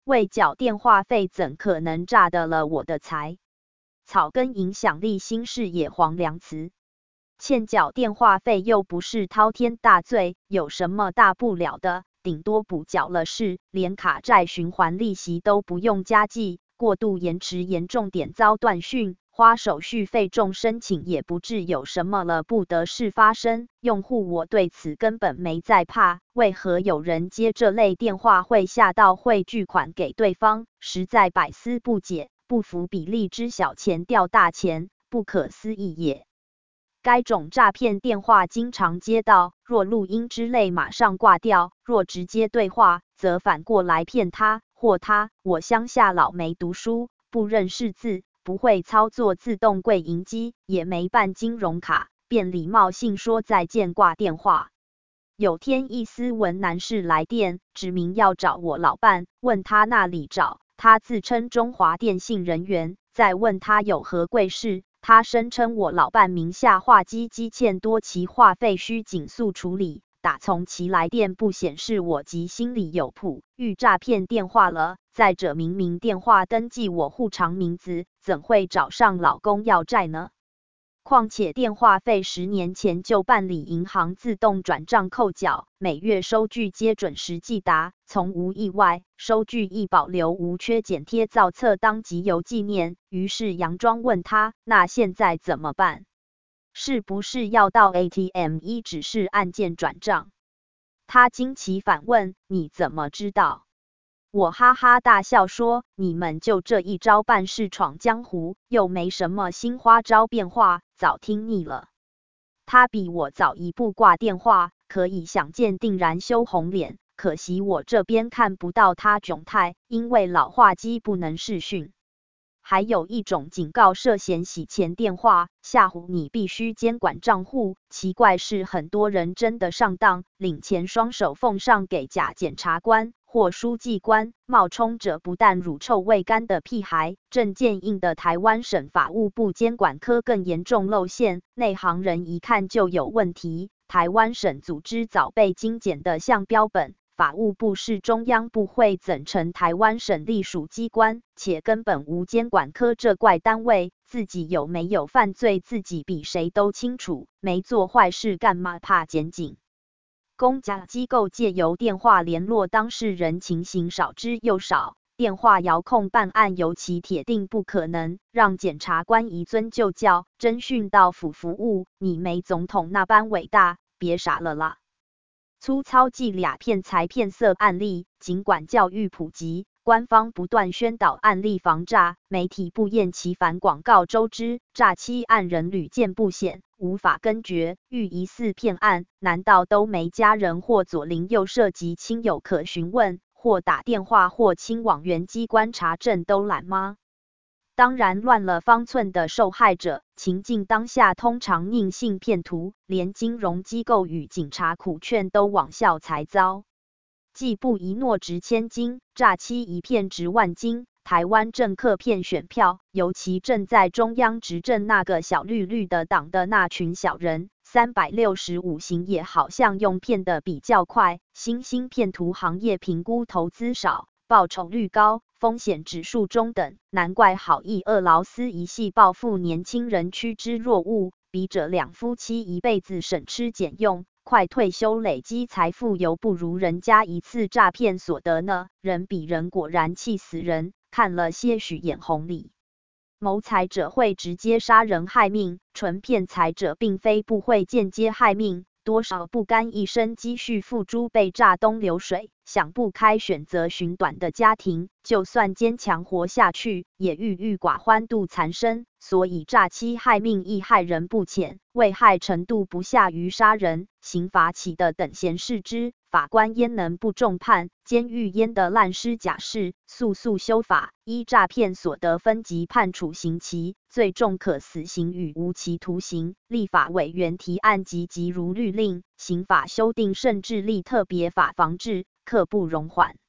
未缴电话费，怎可能诈得了我的财？草根影响力新视野黄良慈。欠缴电话费又不是滔天大罪，有什么大不了的？顶多补缴了事，连卡债循环利息都不用加计，过度延迟严重点遭断讯，花手续费重申请也不致有什么了不得事发生。用户我对此根本没在怕，为何有人接这类电话会吓到汇巨款给对方？实在百思不解，不服比例之小钱掉大钱，不可思议也。该种诈骗电话经常接到，若录音之类马上挂掉，若直接对话，则反过来骗他或他。我乡下老没读书，不认识字，不会操作自动柜银机，也没办金融卡，便礼貌性说再见挂电话。有天一斯文男士来电，指明要找我老伴，问他那里找，他自称中华电信人员，再问他有何贵事。他声称我老伴名下话机欠多期话费需紧速处理，打从其来电不显示我及心里有谱，遇诈骗电话了。再者明明电话登记我户长名字，怎会找上老公要债呢？况且电话费10年前就办理银行自动转账扣缴，每月收据皆准时寄达，从无意外，收据亦保留无缺，剪贴造册当集邮纪念。于是佯装问他，那现在怎么办？是不是要到 ATM 一指示按键转账？他惊奇反问，你怎么知道？我哈哈大笑说，你们就这一招办事闯江湖，又没什么新花招变化，早听腻了。他比我早一步挂电话，可以想见定然羞红脸，可惜我这边看不到他窘态，因为老话机不能视讯。还有一种警告涉嫌洗钱电话，吓唬你必须监管账户。奇怪是很多人真的上当，领钱双手奉上给假检察官或书记官，冒充者不但乳臭未干的屁孩，证件印的台湾省法务部监管科更严重露馅，内行人一看就有问题。台湾省组织早被精简的像标本。法务部是中央部会，怎成台湾省隶属机关？且根本无监管科这怪单位，自己有没有犯罪，自己比谁都清楚。没做坏事干嘛怕检警？公家机构借由电话联络当事人情形少之又少，电话遥控办案尤其铁定不可能，让检察官移遵就教，侦讯到府服务。你没总统那般伟大，别傻了啦！粗糙伎俩骗财骗色案例，尽管教育普及，官方不断宣导案例防诈，媒体不厌其烦广告周知，诈欺案人屡见不鲜，无法根绝。遇疑似骗案，难道都没家人或左邻右舍及亲友可询问，或打电话或亲往原机关查证都懒吗？当然乱了方寸的受害者，情境当下通常宁信骗徒，连金融机构与警察苦劝都枉效才遭。计不一诺值千金，诈欺一骗值万金。台湾政客骗选票，尤其正在中央执政那个小绿绿的党的那群小人，365行也好像用骗的比较快。新兴骗徒行业评估投资少，报酬率高，风险指数中等，难怪好意俄劳斯一系报复年轻人趋之若鹜。笔者两夫妻一辈子省吃俭用，快退休累积财富，犹不如人家一次诈骗所得呢。人比人果然气死人，看了些许眼红里。谋财者会直接杀人害命，纯骗财者并非不会间接害命。多少不甘一生积蓄付诸被诈东流水，想不开选择寻短的家庭，就算坚强活下去，也郁郁寡欢度残生。所以诈欺害命亦害人不浅，危害程度不下于杀人，刑罚起的等闲视之。法官焉能不重判？监狱焉得滥施假释？速速修法，依诈骗所得分级判处刑期，最重可死刑与无期徒刑。立法委员提案即如律令，刑法修订甚至立特别法防治，刻不容缓。